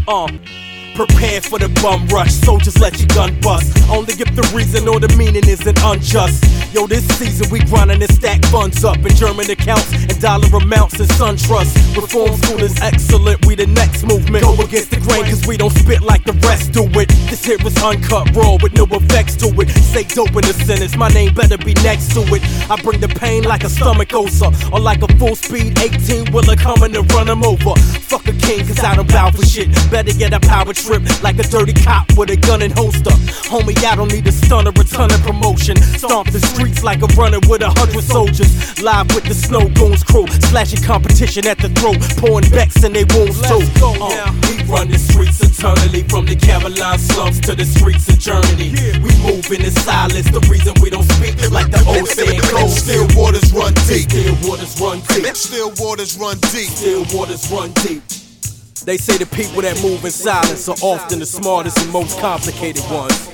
Prepare for the bum rush, soldiers let your gun bust. Only if the reason or the meaning isn't unjust. Yo, this season we grindin' to stack funds up in German accounts and dollar amounts in SunTrust. Reform school is excellent, we the next movement. Go against the grain cause we don't spit like the rest do it. This here is uncut raw with no effects to it. Say dope in the sentence, my name better be next to it. I bring the pain like a stomach ulcer, or like a full speed 18-wheeler coming to run them over. Fuck a king cause I don't bow for shit. Better get a power trip like a dirty cop with a gun and holster. Homie, I don't need a stun or a ton of promotion. Stomp the streets like a runner with 100 soldiers. Live with the Snow Goons crew, slashing competition at the throat, pouring Becks in they wounds too. We run the streets eternally, from the Caroline slums to the streets of Germany. We move in the silence, the reason we don't speak like the old saying goes. Still waters run deep. Still waters run deep. Still waters run deep. Still waters run deep. They say the people that move in silence are often the smartest and most complicated ones.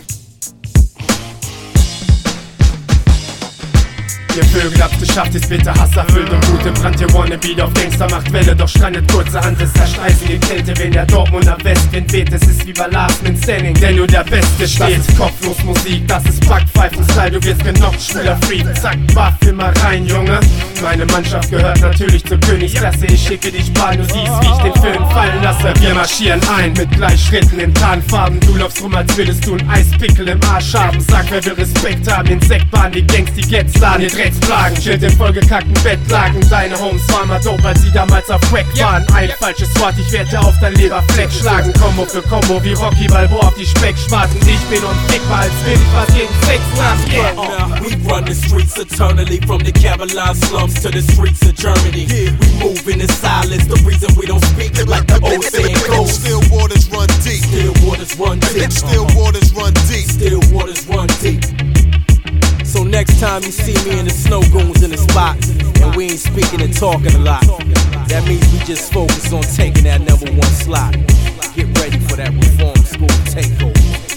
Ihr Vögel habt geschafft, ist bitter hasserfüllt und gute Brand. Ihr Wannabe auf Gangster macht Welle, doch strandet kurze Hand. Es herrscht eisige Kälte, wenn der Dortmunder Westwind weht. Es ist wie bei Last Man Standing, der nur der Beste steht. Das ist kopflos Musik, das ist Backpfeifen-Style. Du wirst genockt, schwuler Freak. Zack, Waff, immer rein, Junge. Meine Mannschaft gehört natürlich zur Königsklasse. Ich schicke dich bald, du siehst, wie ich den Film fallen lasse. Wir marschieren ein mit Gleichschritten in Tarnfarben. Du läufst rum, als würdest du ein Eispickel im Arsch haben. Sag, wer will Respekt haben? Insektbahn, die Gangs, die Gets laden. Ihr Drecksplagen, chillt in vollgekackten Bettlagen. Deine Homes waren mal dope, als sie damals auf Wack waren. Ein falsches Wort, ich werde auf dein Leberfleck schlagen. Kombo für Kombo, wie Rocky Balboa auf die Speckschwarten. Ich bin unfickbar, als will ich was gegen Sex haben. Yeah. We run the streets eternally, from the Caroline slums to the streets of Germany. We move in the silence, the reason we don't speak like the old saying goes. Still waters run deep. Still waters run deep. Still waters run deep. Still waters run deep. So next time you see me and the Snow Goons in the spot, and we ain't speaking and talking a lot, that means we just focus on taking that #1 slot. Get ready for that reform school takeover.